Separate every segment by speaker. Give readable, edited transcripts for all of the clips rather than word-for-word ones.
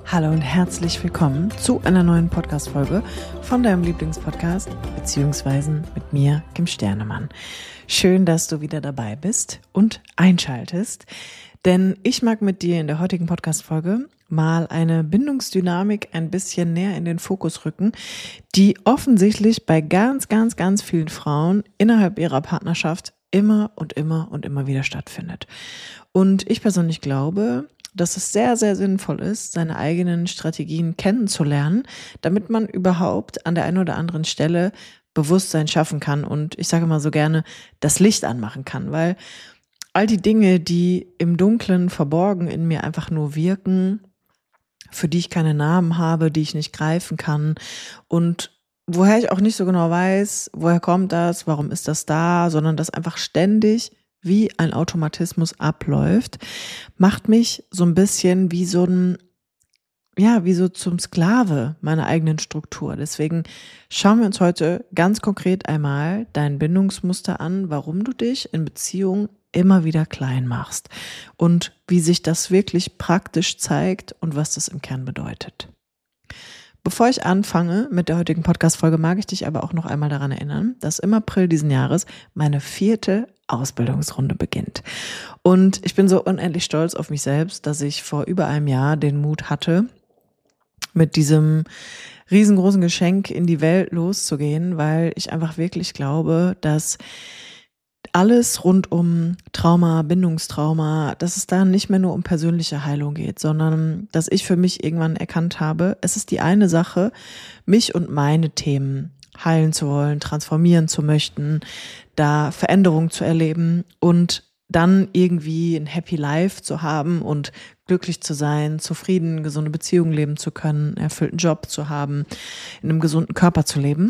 Speaker 1: Hallo und herzlich willkommen zu einer neuen Podcast-Folge von deinem Lieblingspodcast, beziehungsweise mit mir, Kim Sternemann. Schön, dass du wieder dabei bist und einschaltest, denn ich mag mit dir in der heutigen Podcast-Folge mal eine Bindungsdynamik ein bisschen näher in den Fokus rücken, die offensichtlich bei ganz vielen Frauen innerhalb ihrer Partnerschaft immer wieder stattfindet. Und ich persönlich glaube, dass es sehr sinnvoll ist, seine eigenen Strategien kennenzulernen, damit man überhaupt an der einen oder anderen Stelle Bewusstsein schaffen kann und ich sage mal so gerne, das Licht anmachen kann, weil all die Dinge, die im Dunklen verborgen in mir einfach nur wirken, für die ich keine Namen habe, die ich nicht greifen kann und woher ich auch nicht so genau weiß, woher kommt das, warum ist das da, sondern das einfach ständig wie ein Automatismus abläuft, macht mich so ein bisschen wie so zum Sklave meiner eigenen Struktur. Deswegen schauen wir uns heute ganz konkret einmal dein Bindungsmuster an, warum du dich in Beziehungen immer wieder klein machst und wie sich das wirklich praktisch zeigt und was das im Kern bedeutet. Bevor ich anfange mit der heutigen Podcast-Folge, mag ich dich aber auch noch einmal daran erinnern, dass im April diesen Jahres meine 4. Ausbildungsrunde beginnt. Und ich bin so unendlich stolz auf mich selbst, dass ich vor über einem Jahr den Mut hatte, mit diesem riesengroßen Geschenk in die Welt loszugehen, weil ich einfach wirklich glaube, dass alles rund um Trauma, Bindungstrauma, dass es da nicht mehr nur um persönliche Heilung geht, sondern dass ich für mich irgendwann erkannt habe, es ist die eine Sache, mich und meine Themen heilen zu wollen, transformieren zu möchten, da Veränderungen zu erleben und dann irgendwie ein Happy Life zu haben und glücklich zu sein, zufrieden, gesunde Beziehungen leben zu können, einen erfüllten Job zu haben, in einem gesunden Körper zu leben.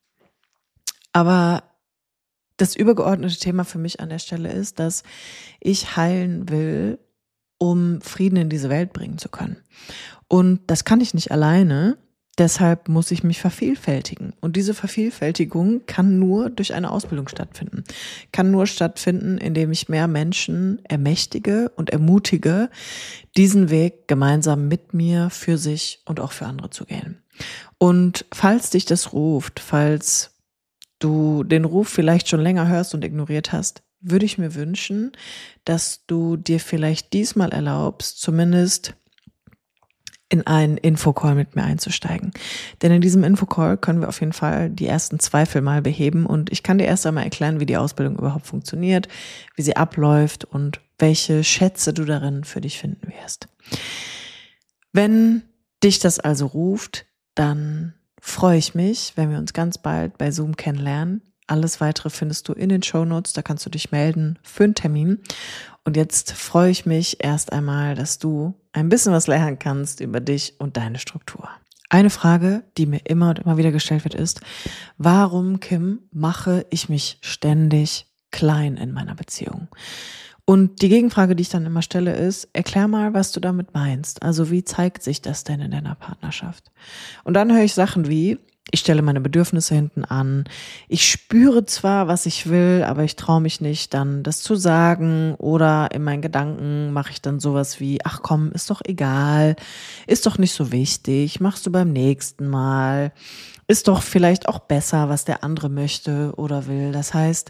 Speaker 1: Aber das übergeordnete Thema für mich an der Stelle ist, dass ich heilen will, um Frieden in diese Welt bringen zu können. Und das kann ich nicht alleine, deshalb muss ich mich vervielfältigen. Und diese Vervielfältigung kann nur durch eine Ausbildung stattfinden. Kann nur stattfinden, indem ich mehr Menschen ermächtige und ermutige, diesen Weg gemeinsam mit mir, für sich und auch für andere zu gehen. Und falls dich das ruft, falls du den Ruf vielleicht schon länger hörst und ignoriert hast, würde ich mir wünschen, dass du dir vielleicht diesmal erlaubst, zumindest in einen Infocall mit mir einzusteigen. Denn in diesem Infocall können wir auf jeden Fall die ersten Zweifel mal beheben und ich kann dir erst einmal erklären, wie die Ausbildung überhaupt funktioniert, wie sie abläuft und welche Schätze du darin für dich finden wirst. Wenn dich das also ruft, dann freue ich mich, wenn wir uns ganz bald bei Zoom kennenlernen. Alles Weitere findest du in den Shownotes, da kannst du dich melden für einen Termin. Und jetzt freue ich mich erst einmal, dass du ein bisschen was lernen kannst über dich und deine Struktur. Eine Frage, die mir immer und immer wieder gestellt wird, ist, warum, Kim, mache ich mich ständig klein in meiner Beziehung? Und die Gegenfrage, die ich dann immer stelle, ist, erklär mal, was du damit meinst. Also wie zeigt sich das denn in deiner Partnerschaft? Und dann höre ich Sachen wie, ich stelle meine Bedürfnisse hinten an, ich spüre zwar, was ich will, aber ich traue mich nicht, dann das zu sagen, oder in meinen Gedanken mache ich dann sowas wie, ach komm, ist doch egal, ist doch nicht so wichtig, machst du beim nächsten Mal, ist doch vielleicht auch besser, was der andere möchte oder will. Das heißt,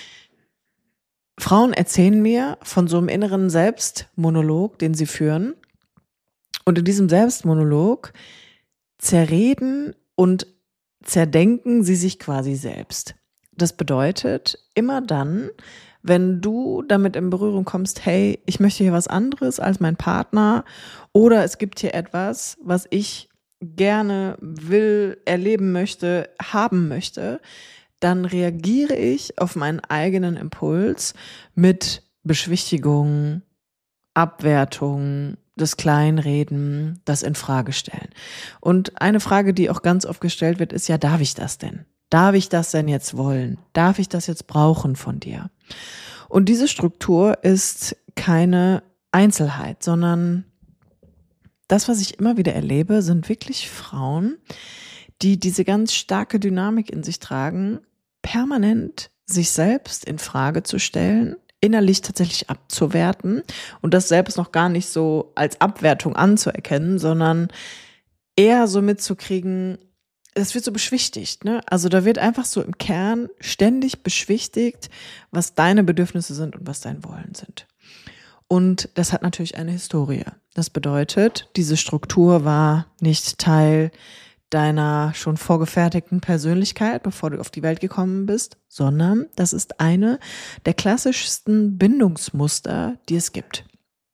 Speaker 1: Frauen erzählen mir von so einem inneren Selbstmonolog, den sie führen. Und in diesem Selbstmonolog zerreden und zerdenken sie sich quasi selbst. Das bedeutet, immer dann, wenn du damit in Berührung kommst, hey, ich möchte hier was anderes als mein Partner oder es gibt hier etwas, was ich gerne will, erleben möchte, haben möchte, dann reagiere ich auf meinen eigenen Impuls mit Beschwichtigung, Abwertung, das Kleinreden, das Infragestellen. Und eine Frage, die auch ganz oft gestellt wird, ist ja, darf ich das denn? Darf ich das denn jetzt wollen? Darf ich das jetzt brauchen von dir? Und diese Struktur ist keine Einzelheit, sondern das, was ich immer wieder erlebe, sind wirklich Frauen, die diese ganz starke Dynamik in sich tragen, permanent sich selbst in Frage zu stellen, innerlich tatsächlich abzuwerten und das selbst noch gar nicht so als Abwertung anzuerkennen, sondern eher so mitzukriegen, es wird so beschwichtigt, ne? Also da wird einfach so im Kern ständig beschwichtigt, was deine Bedürfnisse sind und was dein Wollen sind. Und das hat natürlich eine Historie. Das bedeutet, diese Struktur war nicht Teil deiner schon vorgefertigten Persönlichkeit, bevor du auf die Welt gekommen bist, sondern das ist eine der klassischsten Bindungsmuster, die es gibt.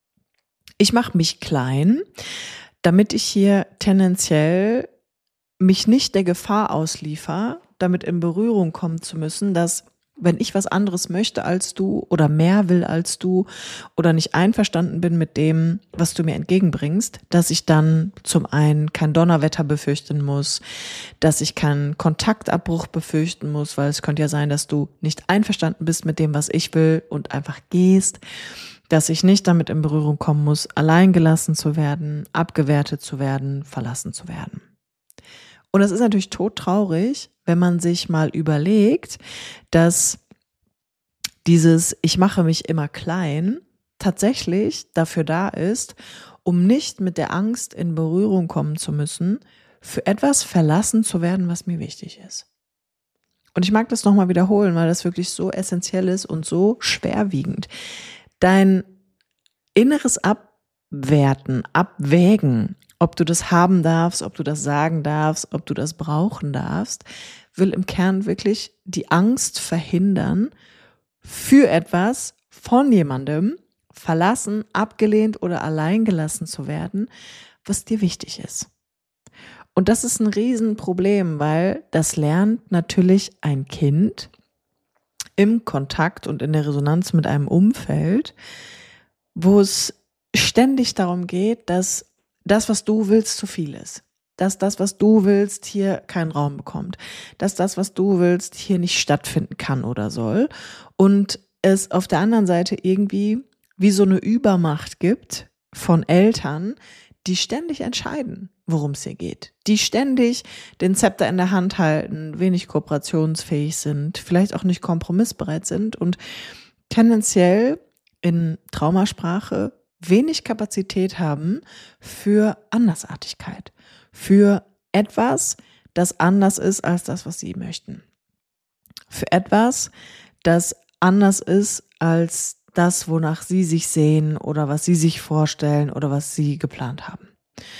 Speaker 1: Ich mache mich klein, damit ich hier tendenziell mich nicht der Gefahr ausliefer, damit in Berührung kommen zu müssen, dass wenn ich was anderes möchte als du oder mehr will als du oder nicht einverstanden bin mit dem, was du mir entgegenbringst, dass ich dann zum einen kein Donnerwetter befürchten muss, dass ich keinen Kontaktabbruch befürchten muss, weil es könnte ja sein, dass du nicht einverstanden bist mit dem, was ich will und einfach gehst, dass ich nicht damit in Berührung kommen muss, allein gelassen zu werden, abgewertet zu werden, verlassen zu werden. Und das ist natürlich todtraurig, wenn man sich mal überlegt, dass dieses Ich mache mich immer klein tatsächlich dafür da ist, um nicht mit der Angst in Berührung kommen zu müssen, für etwas verlassen zu werden, was mir wichtig ist. Und ich mag das nochmal wiederholen, weil das wirklich so essentiell ist und so schwerwiegend. Dein inneres Abwerten, Abwägen, ob du das haben darfst, ob du das sagen darfst, ob du das brauchen darfst, will im Kern wirklich die Angst verhindern, für etwas von jemandem verlassen, abgelehnt oder alleingelassen zu werden, was dir wichtig ist. Und das ist ein Riesenproblem, weil das lernt natürlich ein Kind im Kontakt und in der Resonanz mit einem Umfeld, wo es ständig darum geht, dass das, was du willst, zu viel ist. Dass das, was du willst, hier keinen Raum bekommt. Dass das, was du willst, hier nicht stattfinden kann oder soll. Und es auf der anderen Seite irgendwie wie so eine Übermacht gibt von Eltern, die ständig entscheiden, worum es hier geht. Die ständig den Zepter in der Hand halten, wenig kooperationsfähig sind, vielleicht auch nicht kompromissbereit sind und tendenziell in Traumasprache wenig Kapazität haben für Andersartigkeit, für etwas, das anders ist als das, was sie möchten. Für etwas, das anders ist als das, wonach sie sich sehen oder was sie sich vorstellen oder was sie geplant haben.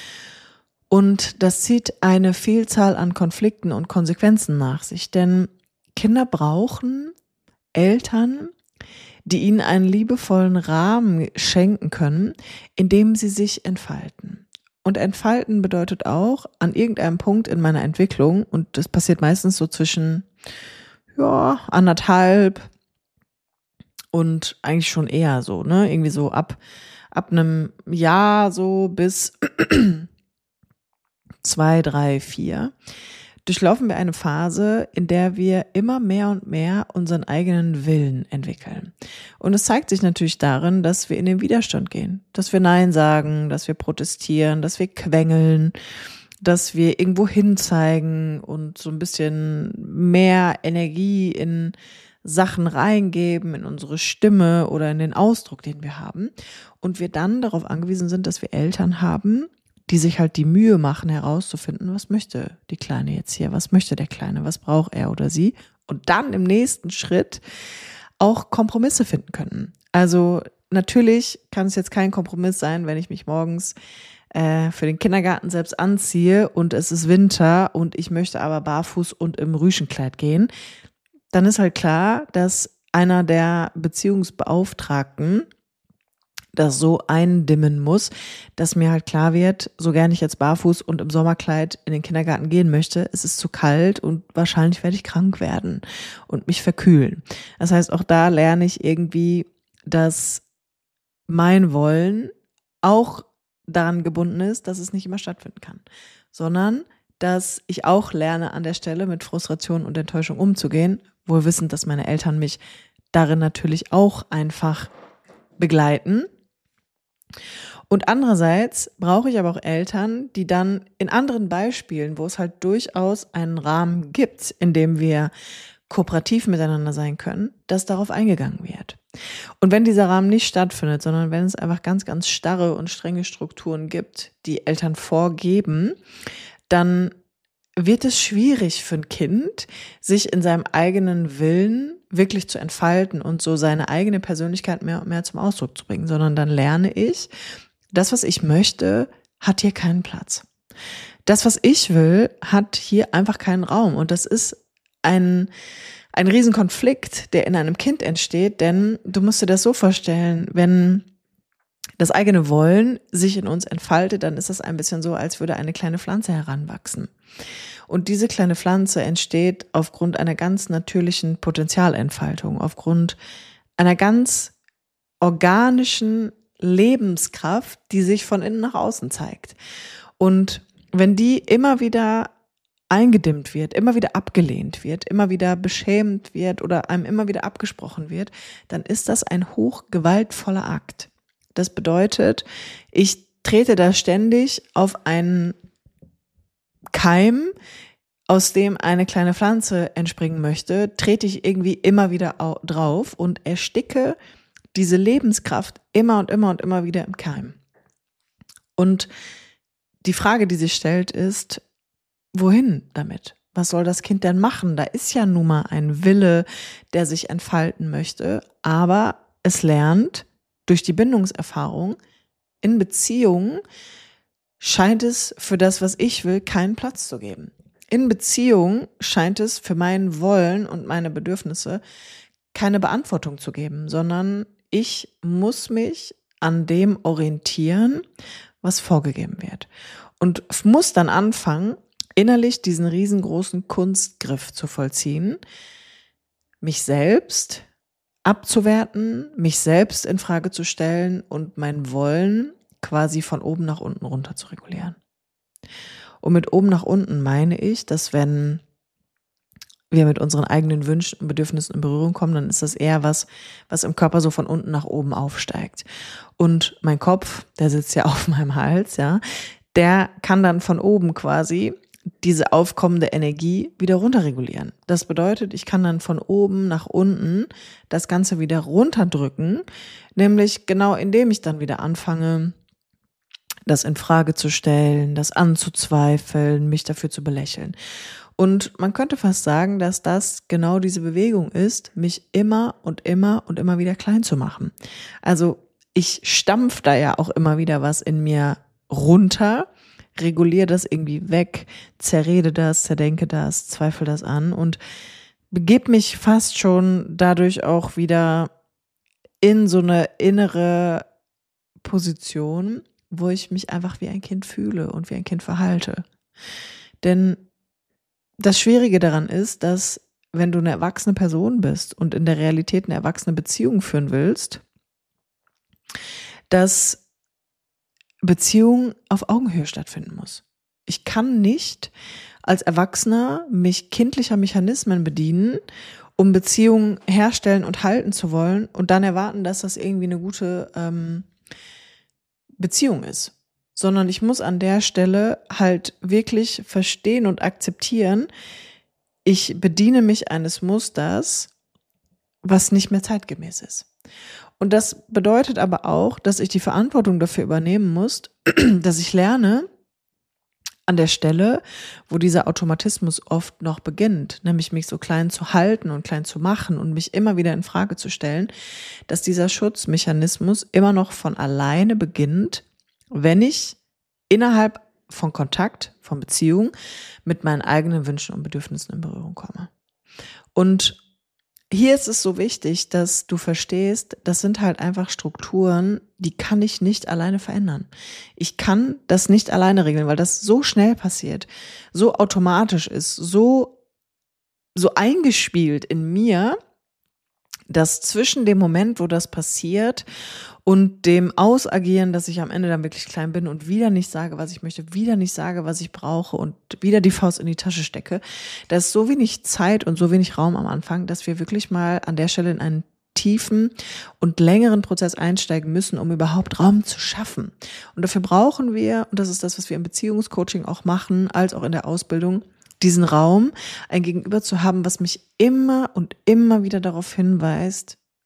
Speaker 1: Und das zieht eine Vielzahl an Konflikten und Konsequenzen nach sich, denn Kinder brauchen Eltern, die ihnen einen liebevollen Rahmen schenken können, in dem sie sich entfalten. Und entfalten bedeutet auch, an irgendeinem Punkt in meiner Entwicklung, und das passiert meistens so zwischen 1,5 und eigentlich schon eher so, ne, irgendwie so ab einem Jahr so bis 2, 3, 4, durchlaufen wir eine Phase, in der wir immer mehr und mehr unseren eigenen Willen entwickeln. Und es zeigt sich natürlich darin, dass wir in den Widerstand gehen, dass wir Nein sagen, dass wir protestieren, dass wir quengeln, dass wir irgendwo hinzeigen und so ein bisschen mehr Energie in Sachen reingeben, in unsere Stimme oder in den Ausdruck, den wir haben. Und wir dann darauf angewiesen sind, dass wir Eltern haben, die sich halt die Mühe machen, herauszufinden, was möchte die Kleine jetzt hier, was möchte der Kleine, was braucht er oder sie, und dann im nächsten Schritt auch Kompromisse finden können. Also natürlich kann es jetzt kein Kompromiss sein, wenn ich mich morgens für den Kindergarten selbst anziehe und es ist Winter und ich möchte aber barfuß und im Rüschenkleid gehen. Dann ist halt klar, dass einer der Beziehungsbeauftragten das so eindimmen muss, dass mir halt klar wird, so gern ich jetzt barfuß und im Sommerkleid in den Kindergarten gehen möchte, es ist zu kalt und wahrscheinlich werde ich krank werden und mich verkühlen. Das heißt, auch da lerne ich irgendwie, dass mein Wollen auch daran gebunden ist, dass es nicht immer stattfinden kann, sondern dass ich auch lerne, an der Stelle mit Frustration und Enttäuschung umzugehen, wohl wissend, dass meine Eltern mich darin natürlich auch einfach begleiten. Und andererseits brauche ich aber auch Eltern, die dann in anderen Beispielen, wo es halt durchaus einen Rahmen gibt, in dem wir kooperativ miteinander sein können, dass darauf eingegangen wird. Und wenn dieser Rahmen nicht stattfindet, sondern wenn es einfach ganz, ganz starre und strenge Strukturen gibt, die Eltern vorgeben, dann wird es schwierig für ein Kind, sich in seinem eigenen Willen wirklich zu entfalten und so seine eigene Persönlichkeit mehr und mehr zum Ausdruck zu bringen, sondern dann lerne ich, das, was ich möchte, hat hier keinen Platz. Das, was ich will, hat hier einfach keinen Raum. Und das ist ein Riesenkonflikt, der in einem Kind entsteht, denn du musst dir das so vorstellen, wenn das eigene Wollen sich in uns entfaltet, dann ist das ein bisschen so, als würde eine kleine Pflanze heranwachsen. Und diese kleine Pflanze entsteht aufgrund einer ganz natürlichen Potenzialentfaltung, aufgrund einer ganz organischen Lebenskraft, die sich von innen nach außen zeigt. Und wenn die immer wieder eingedimmt wird, immer wieder abgelehnt wird, immer wieder beschämt wird oder einem immer wieder abgesprochen wird, dann ist das ein hochgewaltvoller Akt. Das bedeutet, ich trete da ständig auf einen Keim, aus dem eine kleine Pflanze entspringen möchte, trete ich irgendwie immer wieder drauf und ersticke diese Lebenskraft immer und immer und immer wieder im Keim. Und die Frage, die sich stellt, ist, wohin damit? Was soll das Kind denn machen? Da ist ja nun mal ein Wille, der sich entfalten möchte, aber es lernt durch die Bindungserfahrung, in Beziehungen scheint es für das, was ich will, keinen Platz zu geben. In Beziehung scheint es für mein Wollen und meine Bedürfnisse keine Beantwortung zu geben, sondern ich muss mich an dem orientieren, was vorgegeben wird. Und muss dann anfangen, innerlich diesen riesengroßen Kunstgriff zu vollziehen, mich selbst abzuwerten, mich selbst in Frage zu stellen und mein Wollen quasi von oben nach unten runter zu regulieren. Und mit oben nach unten meine ich, dass wenn wir mit unseren eigenen Wünschen und Bedürfnissen in Berührung kommen, dann ist das eher was im Körper so von unten nach oben aufsteigt. Und mein Kopf, der sitzt ja auf meinem Hals, ja, der kann dann von oben quasi diese aufkommende Energie wieder runterregulieren. Das bedeutet, ich kann dann von oben nach unten das Ganze wieder runterdrücken, nämlich genau indem ich dann wieder anfange, das in Frage zu stellen, das anzuzweifeln, mich dafür zu belächeln. Und man könnte fast sagen, dass das genau diese Bewegung ist, mich immer und immer und immer wieder klein zu machen. Also ich stampf da ja auch immer wieder was in mir runter, reguliere das irgendwie weg, zerrede das, zerdenke das, zweifle das an und begebe mich fast schon dadurch auch wieder in so eine innere Position, wo ich mich einfach wie ein Kind fühle und wie ein Kind verhalte. Denn das Schwierige daran ist, dass wenn du eine erwachsene Person bist und in der Realität eine erwachsene Beziehung führen willst, dass Beziehung auf Augenhöhe stattfinden muss. Ich kann nicht als Erwachsener mich kindlicher Mechanismen bedienen, um Beziehungen herstellen und halten zu wollen und dann erwarten, dass das irgendwie eine gute Beziehung ist. Sondern ich muss an der Stelle halt wirklich verstehen und akzeptieren, ich bediene mich eines Musters, was nicht mehr zeitgemäß ist. Und das bedeutet aber auch, dass ich die Verantwortung dafür übernehmen muss, dass ich lerne, an der Stelle, wo dieser Automatismus oft noch beginnt, nämlich mich so klein zu halten und klein zu machen und mich immer wieder in Frage zu stellen, dass dieser Schutzmechanismus immer noch von alleine beginnt, wenn ich innerhalb von Kontakt, von Beziehung mit meinen eigenen Wünschen und Bedürfnissen in Berührung komme. Und hier ist es so wichtig, dass du verstehst, das sind halt einfach Strukturen, die kann ich nicht alleine verändern. Ich kann das nicht alleine regeln, weil das so schnell passiert, so automatisch ist, so eingespielt in mir, dass zwischen dem Moment, wo das passiert und dem Ausagieren, dass ich am Ende dann wirklich klein bin und wieder nicht sage, was ich möchte, wieder nicht sage, was ich brauche und wieder die Faust in die Tasche stecke, da ist so wenig Zeit und so wenig Raum am Anfang, dass wir wirklich mal an der Stelle in einen tiefen und längeren Prozess einsteigen müssen, um überhaupt Raum zu schaffen. Und dafür brauchen wir, und das ist das, was wir im Beziehungscoaching auch machen, als auch in der Ausbildung, diesen Raum, ein Gegenüber zu haben, was mich immer und immer wieder darauf hinweist,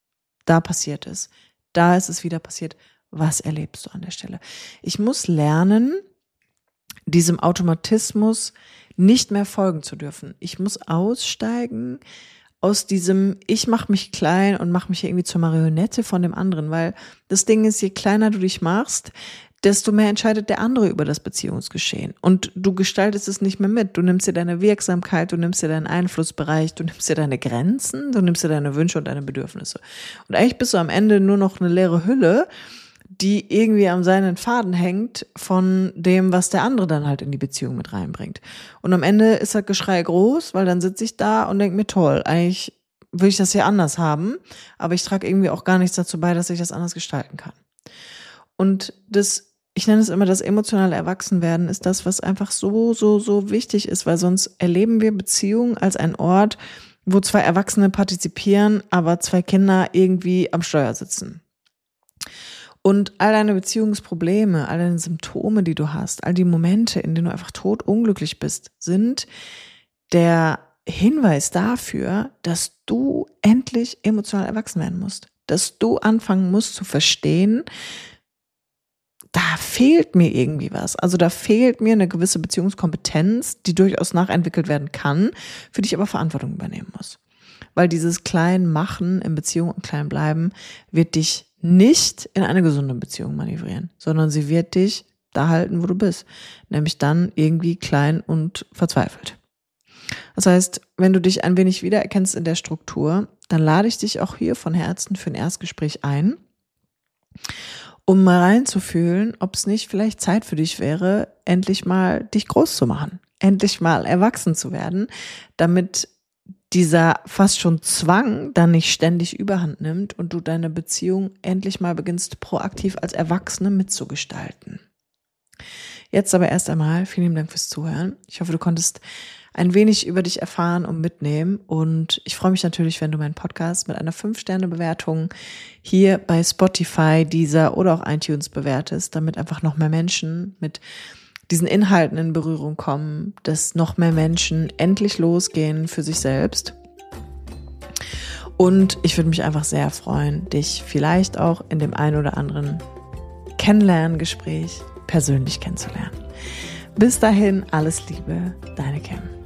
Speaker 1: da passiert es. Da ist es wieder passiert. Was erlebst du an der Stelle? Ich muss lernen, diesem Automatismus nicht mehr folgen zu dürfen. Ich muss aussteigen aus diesem, ich mache mich klein und mache mich irgendwie zur Marionette von dem anderen, weil das Ding ist, je kleiner du dich machst, desto mehr entscheidet der andere über das Beziehungsgeschehen. Und du gestaltest es nicht mehr mit. Du nimmst dir deine Wirksamkeit, du nimmst dir deinen Einflussbereich, du nimmst dir deine Grenzen, du nimmst dir deine Wünsche und deine Bedürfnisse. Und eigentlich bist du am Ende nur noch eine leere Hülle, die irgendwie am seinen Faden hängt von dem, was der andere dann halt in die Beziehung mit reinbringt. Und am Ende ist das Geschrei groß, weil dann sitze ich da und denke mir, toll, eigentlich will ich das hier anders haben, aber ich trage irgendwie auch gar nichts dazu bei, dass ich das anders gestalten kann. Und ich nenne es immer das emotionale Erwachsenwerden, ist das, was einfach so wichtig ist, weil sonst erleben wir Beziehungen als ein Ort, wo zwei Erwachsene partizipieren, aber zwei Kinder irgendwie am Steuer sitzen. Und all deine Beziehungsprobleme, all deine Symptome, die du hast, all die Momente, in denen du einfach totunglücklich bist, sind der Hinweis dafür, dass du endlich emotional erwachsen werden musst. Dass du anfangen musst zu verstehen, da fehlt mir irgendwie was. Also da fehlt mir eine gewisse Beziehungskompetenz, die durchaus nachentwickelt werden kann, für die ich aber Verantwortung übernehmen muss. Weil dieses Kleinmachen in Beziehung und Kleinbleiben wird dich nicht in eine gesunde Beziehung manövrieren, sondern sie wird dich da halten, wo du bist. Nämlich dann irgendwie klein und verzweifelt. Das heißt, wenn du dich ein wenig wiedererkennst in der Struktur, dann lade ich dich auch hier von Herzen für ein Erstgespräch ein, um mal reinzufühlen, ob es nicht vielleicht Zeit für dich wäre, endlich mal dich groß zu machen, endlich mal erwachsen zu werden, damit dieser fast schon Zwang dann nicht ständig Überhand nimmt und du deine Beziehung endlich mal beginnst, proaktiv als Erwachsene mitzugestalten. Jetzt aber erst einmal vielen lieben Dank fürs Zuhören. Ich hoffe, du konntest ein wenig über dich erfahren und mitnehmen. Und ich freue mich natürlich, wenn du meinen Podcast mit einer 5-Sterne-Bewertung hier bei Spotify, Deezer oder auch iTunes bewertest, damit einfach noch mehr Menschen mit diesen Inhalten in Berührung kommen, dass noch mehr Menschen endlich losgehen für sich selbst. Und ich würde mich einfach sehr freuen, dich vielleicht auch in dem ein oder anderen Kennenlerngespräch persönlich kennenzulernen. Bis dahin, alles Liebe, deine Kim.